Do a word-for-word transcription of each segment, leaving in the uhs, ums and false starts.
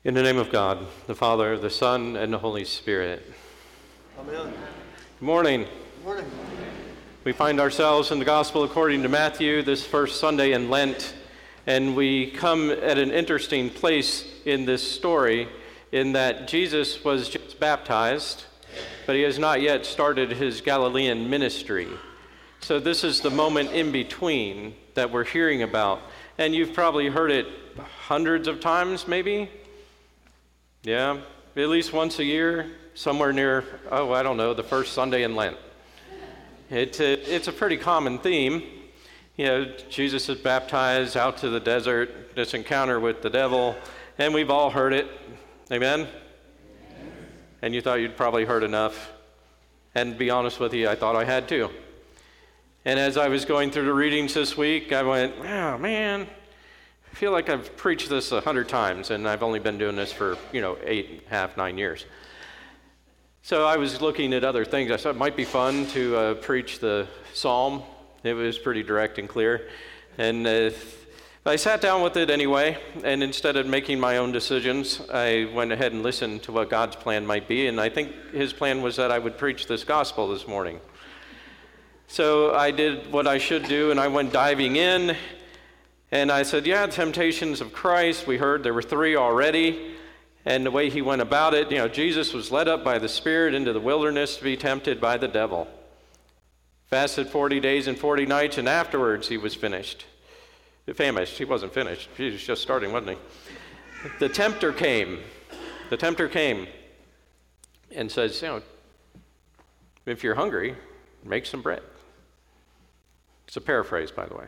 In the name of God, the Father, the Son, and the Holy Spirit. Amen. Good morning. Good morning. We find ourselves in the Gospel according to Matthew this first Sunday in Lent, and we come at an interesting place in this story in that Jesus was just baptized, but he has not yet started his Galilean ministry. So this is the moment in between that we're hearing about, and you've probably heard it hundreds of times, maybe? Yeah, at least once a year, somewhere near, oh, I don't know, the first Sunday in Lent. It, uh, it's a pretty common theme. You know, Jesus is baptized out to the desert, this encounter with the devil, and we've all heard it. Amen? Amen? And you thought you'd probably heard enough. And to be honest with you, I thought I had too. And as I was going through the readings this week, I went, oh, man, I feel like I've preached this a hundred times, and I've only been doing this for, you know, eight, half, nine years. So I was looking at other things. I thought it might be fun to uh, preach the psalm. It was pretty direct and clear. And uh, I sat down with it anyway, and instead of making my own decisions, I went ahead and listened to what God's plan might be, and I think his plan was that I would preach this gospel this morning. So I did what I should do, and I went diving in. And I said, yeah, temptations of Christ. We heard there were three already. And the way he went about it, you know, Jesus was led up by the Spirit into the wilderness to be tempted by the devil. Fasted forty days and forty nights, and afterwards he was finished. Famished. He wasn't finished. He was just starting, wasn't he? The tempter came. The tempter came and says, you know, if you're hungry, make some bread. It's a paraphrase, by the way.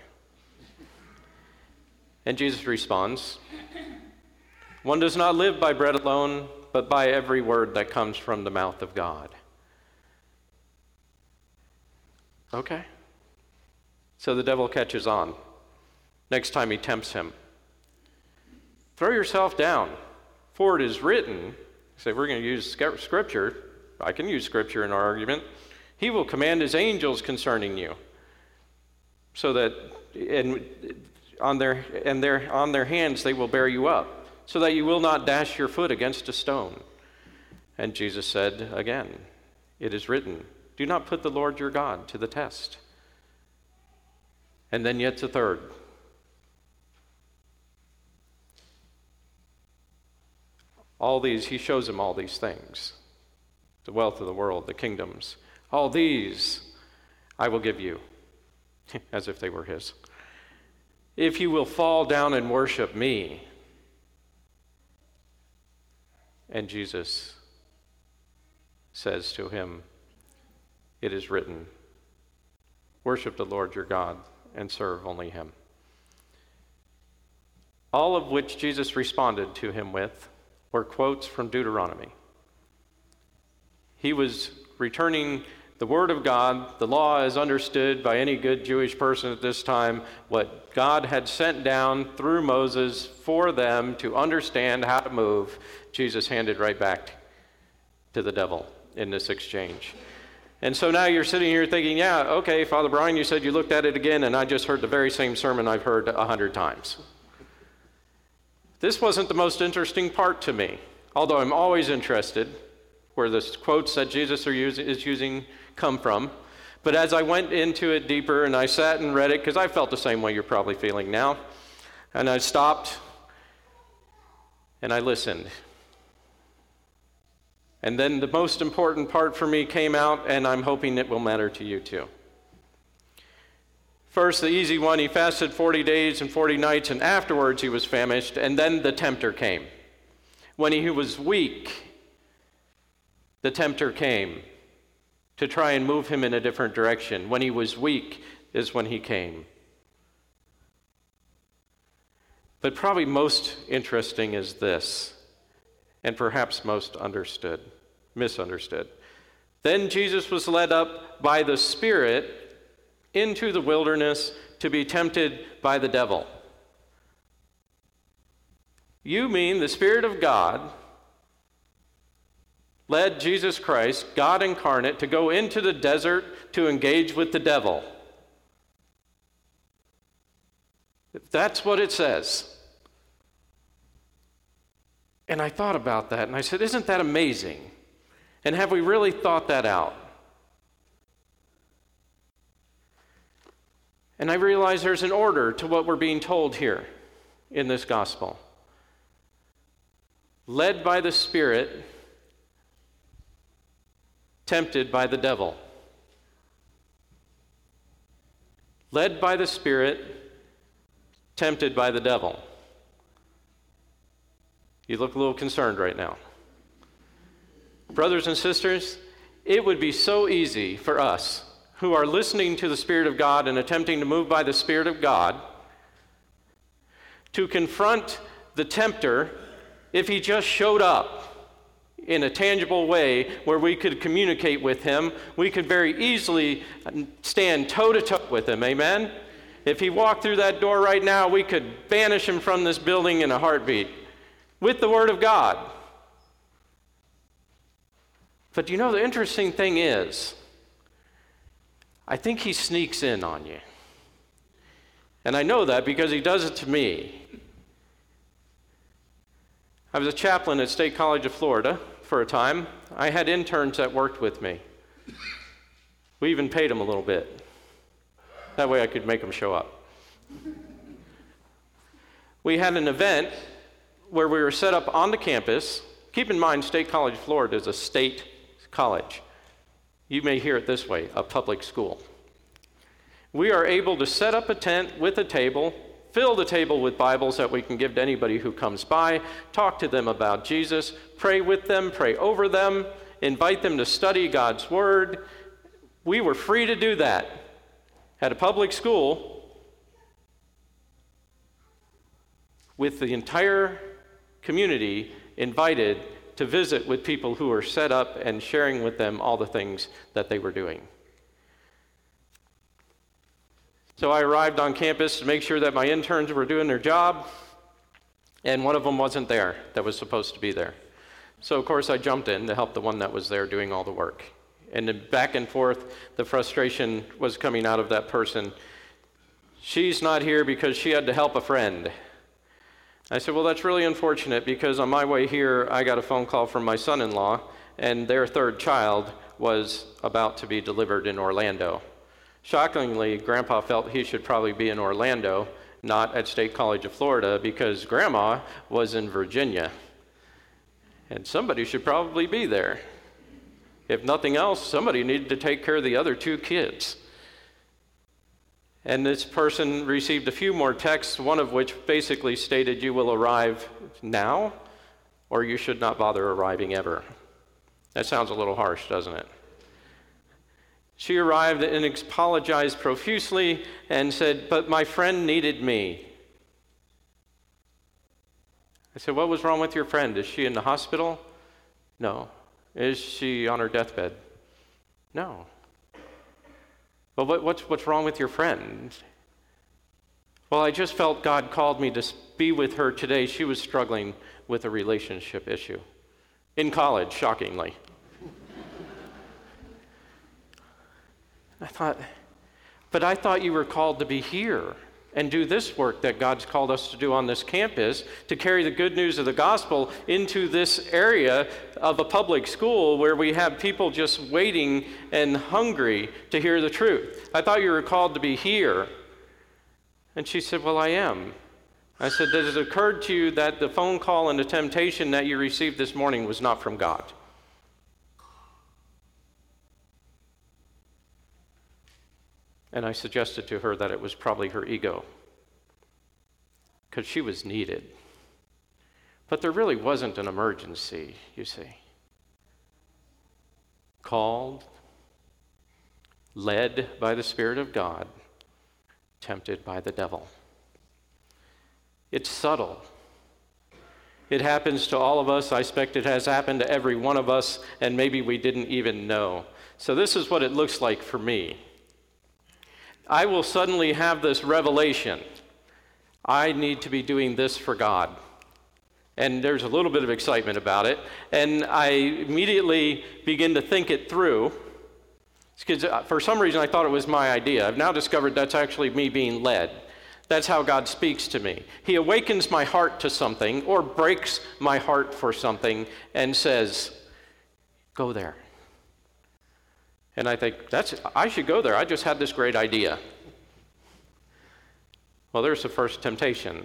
And Jesus responds, one does not live by bread alone, but by every word that comes from the mouth of God. Okay. So the devil catches on. Next time he tempts him. Throw yourself down, for it is written, you say, we're going to use scripture. I can use scripture in our argument. He will command his angels concerning you, so that, and on their and their on their hands they will bear you up, so that you will not dash your foot against a stone. And Jesus said again, it is written, do not put the Lord your God to the test. And then yet the third. All these, he shows him all these things. The wealth of the world, the kingdoms. All these I will give you, as if they were his, if you will fall down and worship me. And Jesus says to him, it is written, worship the Lord your God and serve only him. All of which Jesus responded to him with were quotes from Deuteronomy. He was returning the Word of God, the law as understood by any good Jewish person at this time, what God had sent down through Moses for them to understand how to move, Jesus handed right back to the devil in this exchange. And so now you're sitting here thinking, yeah, okay, Father Brian, you said you looked at it again, and I just heard the very same sermon I've heard a hundred times. This wasn't the most interesting part to me, although I'm always interested where the quotes that Jesus are using, is using come from. But as I went into it deeper and I sat and read it, because I felt the same way you're probably feeling now, and I stopped and I listened. And then the most important part for me came out, and I'm hoping it will matter to you too. First, the easy one, he fasted forty days and forty nights, and afterwards he was famished, and then the tempter came. When he was weak, the tempter came to try and move him in a different direction. When he was weak is when he came. But probably most interesting is this, and perhaps most understood, misunderstood. Then Jesus was led up by the Spirit into the wilderness to be tempted by the devil. You mean the Spirit of God led Jesus Christ, God incarnate, to go into the desert to engage with the devil. That's what it says. And I thought about that, and I said, isn't that amazing? And have we really thought that out? And I realize there's an order to what we're being told here in this gospel. Led by the Spirit, tempted by the devil. Led by the Spirit, tempted by the devil. You look a little concerned right now. Brothers and sisters, it would be so easy for us who are listening to the Spirit of God and attempting to move by the Spirit of God to confront the tempter if he just showed up in a tangible way where we could communicate with him. We could very easily stand toe-to-toe with him, amen? If he walked through that door right now, we could banish him from this building in a heartbeat with the Word of God. But you know, the interesting thing is, I think he sneaks in on you. And I know that because he does it to me. I was a chaplain at State College of Florida for a time. I had interns that worked with me. We even paid them a little bit. That way I could make them show up. We had an event where we were set up on the campus. Keep in mind, State College of Florida is a state college. You may hear it this way, a public school. We are able to set up a tent with a table, fill the table with Bibles that we can give to anybody who comes by, talk to them about Jesus, pray with them, pray over them, invite them to study God's Word. We were free to do that at a public school with the entire community invited to visit with people who were set up and sharing with them all the things that they were doing. So I arrived on campus to make sure that my interns were doing their job, and one of them wasn't there that was supposed to be there. So of course I jumped in to help the one that was there doing all the work. And then back and forth, the frustration was coming out of that person. She's not here because she had to help a friend. I said, well, that's really unfortunate because on my way here, I got a phone call from my son-in-law, and their third child was about to be delivered in Orlando. Shockingly, Grandpa felt he should probably be in Orlando, not at State College of Florida, because Grandma was in Virginia. And somebody should probably be there. If nothing else, somebody needed to take care of the other two kids. And this person received a few more texts, one of which basically stated, you will arrive now, or you should not bother arriving ever. That sounds a little harsh, doesn't it? She arrived and apologized profusely and said, but my friend needed me. I said, what was wrong with your friend? Is she in the hospital? No. Is she on her deathbed? No. Well, what, what's, what's wrong with your friend? Well, I just felt God called me to be with her today. She was struggling with a relationship issue. In college, shockingly. I thought, but I thought you were called to be here and do this work that God's called us to do on this campus, to carry the good news of the gospel into this area of a public school where we have people just waiting and hungry to hear the truth. I thought you were called to be here. And she said, well, I am. I said, does it occur to you that the phone call and the temptation that you received this morning was not from God? And I suggested to her that it was probably her ego, because she was needed. But there really wasn't an emergency, you see. Called, led by the Spirit of God, tempted by the devil. It's subtle. It happens to all of us. I expect it has happened to every one of us, and maybe we didn't even know. So this is what it looks like for me. I will suddenly have this revelation. I need to be doing this for God. And there's a little bit of excitement about it. And I immediately begin to think it through. Because for some reason I thought it was my idea. I've now discovered that's actually me being led. That's how God speaks to me. He awakens my heart to something or breaks my heart for something and says, go there. And I think, that's I should go there. I just had this great idea. Well, there's the first temptation.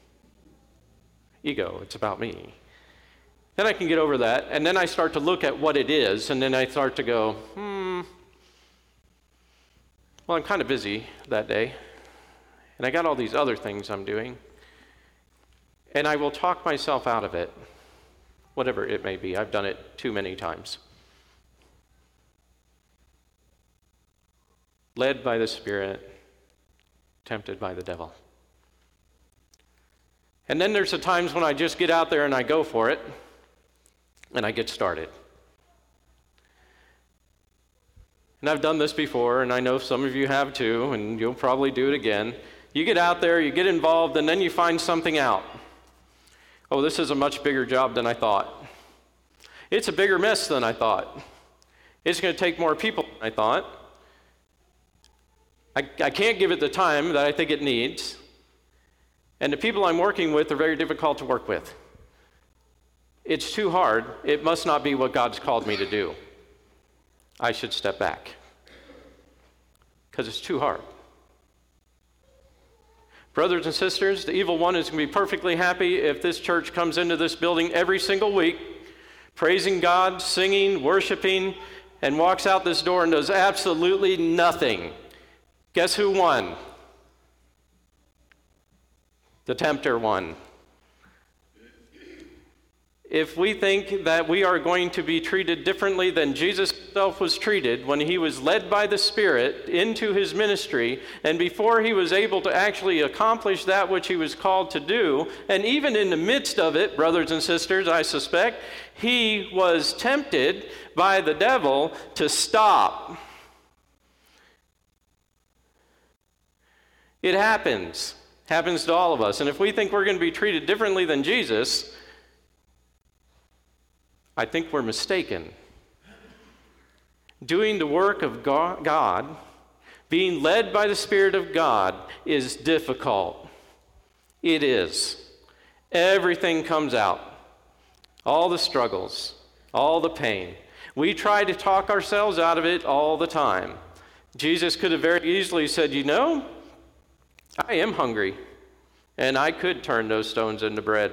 Ego, it's about me. Then I can get over that, and then I start to look at what it is, and then I start to go, hmm, well, I'm kind of busy that day, and I got all these other things I'm doing, and I will talk myself out of it, whatever it may be. I've done it too many times. Led by the Spirit, tempted by the devil. And then there's the times when I just get out there and I go for it, and I get started. And I've done this before, and I know some of you have too, and you'll probably do it again. You get out there, you get involved, and then you find something out. Oh, this is a much bigger job than I thought. It's a bigger mess than I thought. It's going to take more people than I thought. I, I can't give it the time that I think it needs. And the people I'm working with are very difficult to work with. It's too hard. It must not be what God's called me to do. I should step back. Because it's too hard. Brothers and sisters, the evil one is going to be perfectly happy if this church comes into this building every single week, praising God, singing, worshiping, and walks out this door and does absolutely nothing. Guess who won? The tempter won. If we think that we are going to be treated differently than Jesus himself was treated when he was led by the Spirit into his ministry, and before he was able to actually accomplish that which he was called to do, and even in the midst of it, brothers and sisters, I suspect, he was tempted by the devil to stop. It happens. Happens to all of us. And if we think we're going to be treated differently than Jesus, I think we're mistaken. Doing the work of God, being led by the Spirit of God, is difficult. It is. Everything comes out. All the struggles, all the pain. We try to talk ourselves out of it all the time. Jesus could have very easily said, you know, I am hungry, and I could turn those stones into bread.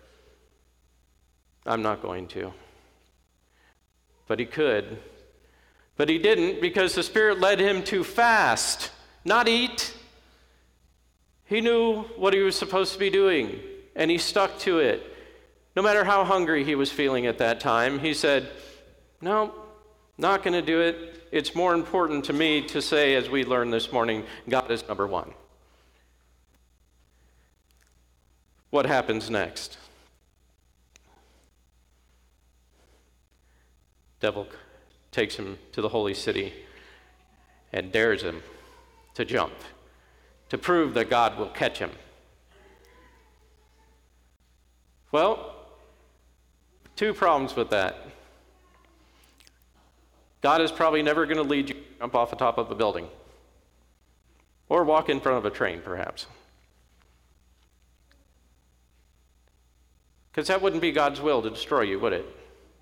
I'm not going to. But he could. But he didn't, because the Spirit led him to fast, not eat. He knew what he was supposed to be doing, and he stuck to it. No matter how hungry he was feeling at that time, he said, no, not going to do it. It's more important to me to say, as we learned this morning, God is number one. What happens next? Devil takes him to the holy city and dares him to jump, to prove that God will catch him. Well, two problems with that. God is probably never going to lead you to jump off the top of a building or walk in front of a train, perhaps. Because that wouldn't be God's will to destroy you, would it?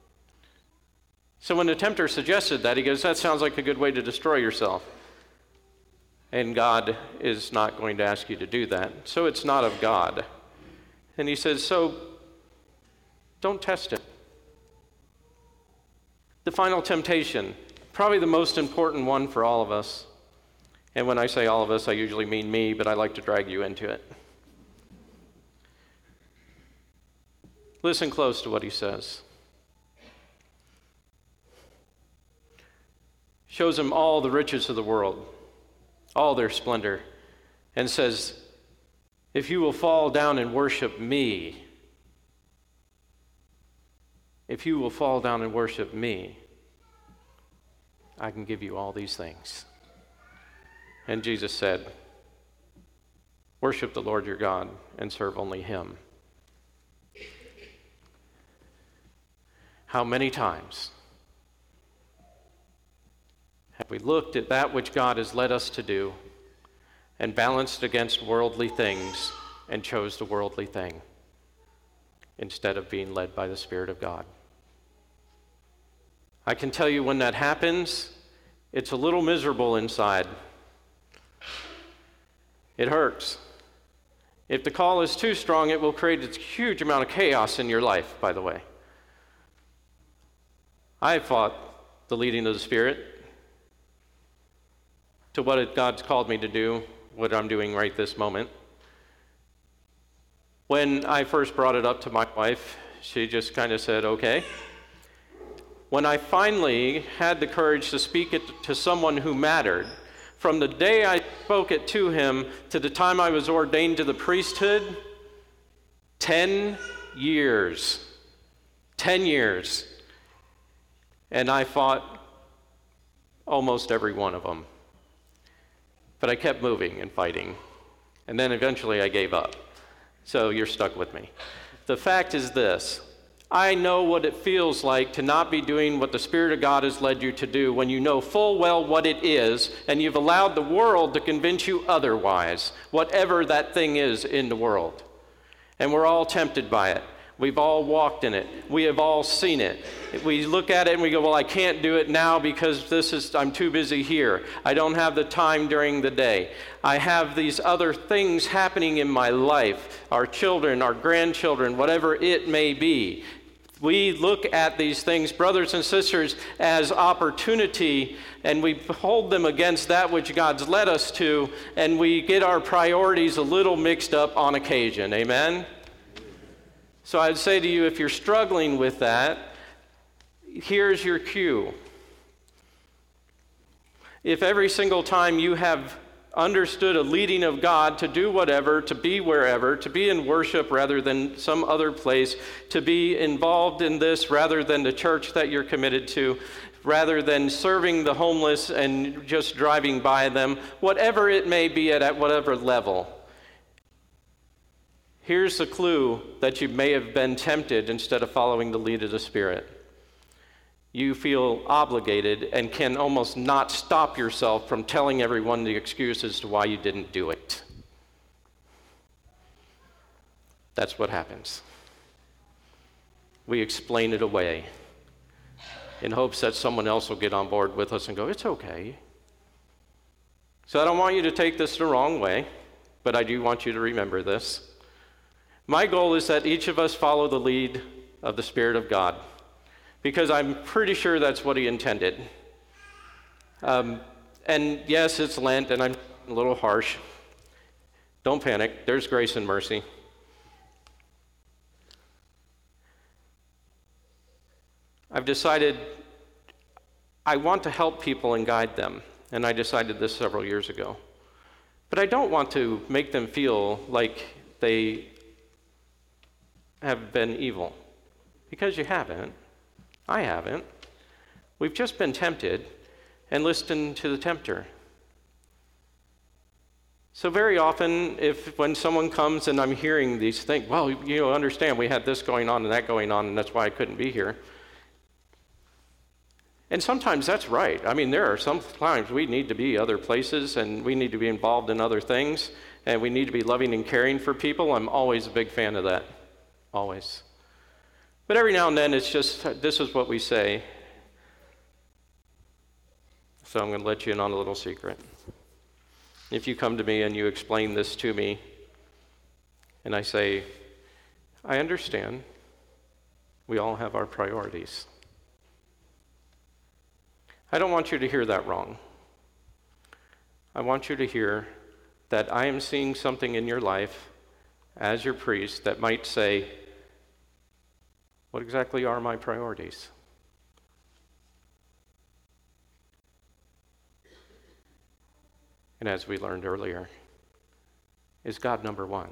So when the tempter suggested that, he goes, that sounds like a good way to destroy yourself. And God is not going to ask you to do that. So it's not of God. And he says, so don't test it. The final temptation, probably the most important one for all of us. And when I say all of us, I usually mean me, but I like to drag you into it. Listen close to what he says. Shows him all the riches of the world, all their splendor, and says, if you will fall down and worship me, if you will fall down and worship me, I can give you all these things. And Jesus said, worship the Lord your God and serve only him. How many times have we looked at that which God has led us to do and balanced against worldly things and chose the worldly thing instead of being led by the Spirit of God. I can tell you when that happens, it's a little miserable inside. It hurts. If the call is too strong, it will create a huge amount of chaos in your life, by the way. I fought the leading of the Spirit to what God's called me to do, what I'm doing right this moment. When I first brought it up to my wife, she just kind of said, okay. When I finally had the courage to speak it to someone who mattered, from the day I spoke it to him to the time I was ordained to the priesthood, ten years. Ten years. And I fought almost every one of them. But I kept moving and fighting. And then eventually I gave up. So you're stuck with me. The fact is this. I know what it feels like to not be doing what the Spirit of God has led you to do when you know full well what it is and you've allowed the world to convince you otherwise, whatever that thing is in the world. And we're all tempted by it. We've all walked in it. We have all seen it. We look at it and we go, well, I can't do it now because this is, I'm too busy here. I don't have the time during the day. I have these other things happening in my life, our children, our grandchildren, whatever it may be. We look at these things, brothers and sisters, as opportunity, and we hold them against that which God's led us to, and we get our priorities a little mixed up on occasion. Amen? So I'd say to you, if you're struggling with that, here's your cue. If every single time you have understood a leading of God to do whatever, to be wherever, to be in worship rather than some other place, to be involved in this rather than the church that you're committed to, rather than serving the homeless and just driving by them, whatever it may be at, at whatever level, here's the clue that you may have been tempted instead of following the lead of the Spirit. You feel obligated and can almost not stop yourself from telling everyone the excuse as to why you didn't do it. That's what happens. We explain it away in hopes that someone else will get on board with us and go, it's okay. So I don't want you to take this the wrong way, but I do want you to remember this. My goal is that each of us follow the lead of the Spirit of God, because I'm pretty sure that's what he intended. Um, and yes, it's Lent, and I'm a little harsh. Don't panic. There's grace and mercy. I've decided I want to help people and guide them, and I decided this several years ago. But I don't want to make them feel like they have been evil, because you haven't. I haven't. We've just been tempted and listened to the tempter. So very often, if when someone comes and I'm hearing these things, well, you know, understand we had this going on and that going on, and that's why I couldn't be here. And sometimes that's right. I mean, there are some times we need to be other places and we need to be involved in other things, and we need to be loving and caring for people. I'm always a big fan of that. Always. But every now and then, it's just, this is what we say. So I'm going to let you in on a little secret. If you come to me and you explain this to me, and I say, I understand, we all have our priorities. I don't want you to hear that wrong. I want you to hear that I am seeing something in your life as your priest that might say, what exactly are my priorities? And as we learned earlier, is God number one?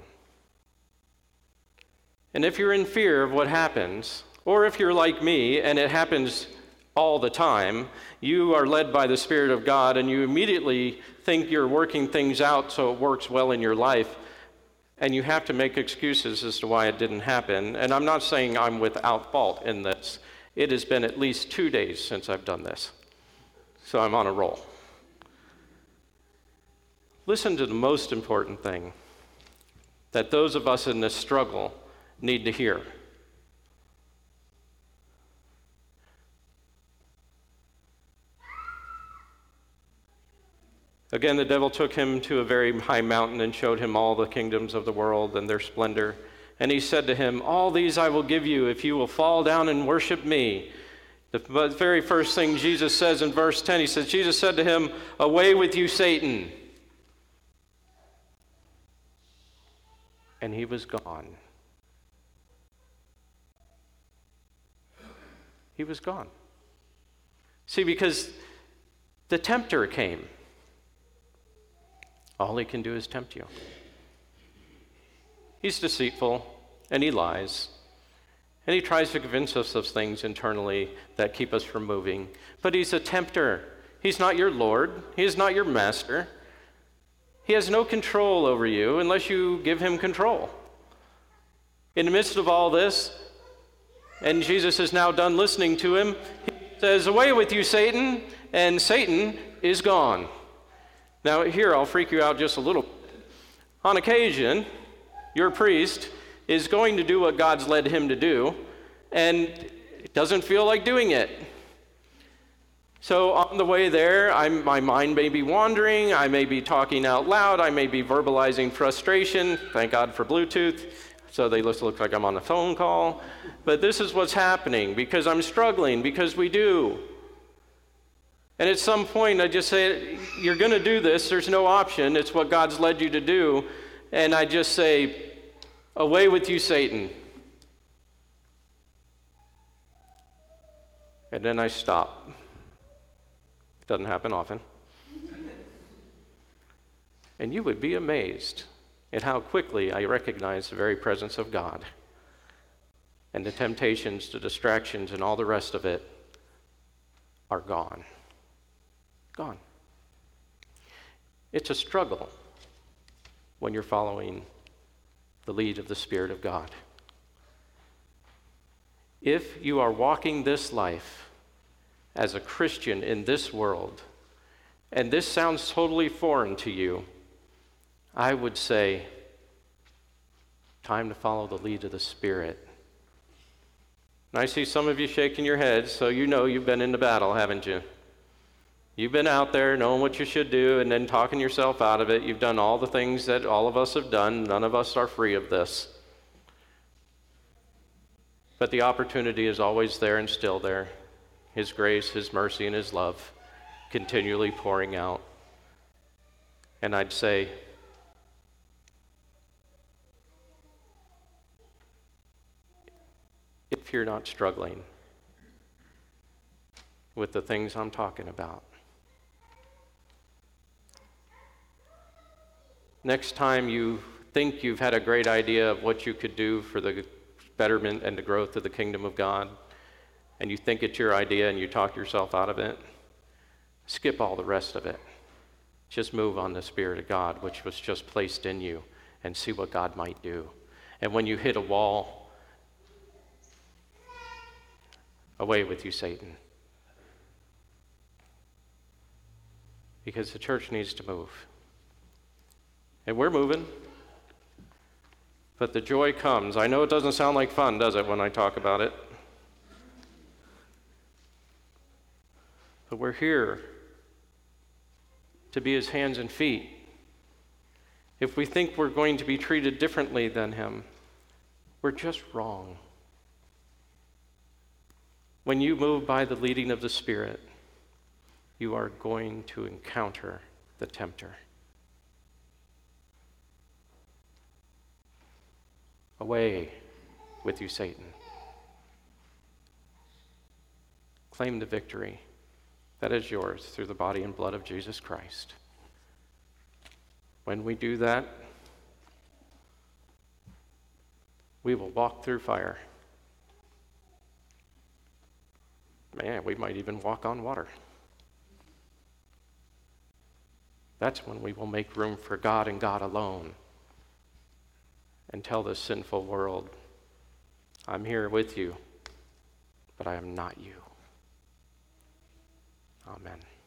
And if you're in fear of what happens, or if you're like me and it happens all the time, you are led by the Spirit of God and you immediately think you're working things out so it works well in your life, and you have to make excuses as to why it didn't happen. And I'm not saying I'm without fault in this. It has been at least two days since I've done this. So I'm on a roll. Listen to the most important thing that those of us in this struggle need to hear. Again, the devil took him to a very high mountain and showed him all the kingdoms of the world and their splendor. And he said to him, "All these I will give you if you will fall down and worship me." The very first thing Jesus says in verse ten, he says, Jesus said to him, "Away with you, Satan." And he was gone. He was gone. See, because the tempter came. All he can do is tempt you. He's deceitful, and he lies. And he tries to convince us of things internally that keep us from moving. But he's a tempter. He's not your Lord. He is not your master. He has no control over you unless you give him control. In the midst of all this, and Jesus is now done listening to him, he says, "Away with you, Satan," and Satan is gone. Now here, I'll freak you out just a little. On occasion, your priest is going to do what God's led him to do, and doesn't feel like doing it. So on the way there, I'm, my mind may be wandering, I may be talking out loud, I may be verbalizing frustration. Thank God for Bluetooth, so they just look like I'm on a phone call. But this is what's happening, because I'm struggling, because we do. And at some point, I just say, you're going to do this. There's no option. It's what God's led you to do. And I just say, "Away with you, Satan." And then I stop. It doesn't happen often. And you would be amazed at how quickly I recognize the very presence of God. And the temptations, the distractions, and all the rest of it are gone. Gone. It's a struggle when you're following the lead of the Spirit of God. If you are walking this life as a Christian in this world, and this sounds totally foreign to you, I would say, time to follow the lead of the Spirit. And I see some of you shaking your heads, so you know you've been in the battle, haven't you? You've been out there knowing what you should do and then talking yourself out of it. You've done all the things that all of us have done. None of us are free of this. But the opportunity is always there and still there. His grace, His mercy, and His love continually pouring out. And I'd say, if you're not struggling with the things I'm talking about, next time you think you've had a great idea of what you could do for the betterment and the growth of the kingdom of God, and you think it's your idea and you talk yourself out of it, skip all the rest of it. Just move on the Spirit of God, which was just placed in you, and see what God might do. And when you hit a wall, away with you, Satan. Because the church needs to move. And we're moving. But the joy comes. I know it doesn't sound like fun, does it, when I talk about it? But we're here to be His hands and feet. If we think we're going to be treated differently than Him, we're just wrong. When you move by the leading of the Spirit, you are going to encounter the tempter. Away with you, Satan. Claim the victory that is yours through the body and blood of Jesus Christ. When we do that, we will walk through fire. Man, we might even walk on water. That's when we will make room for God and God alone and tell this sinful world, I'm here with you, but I am not you. Amen.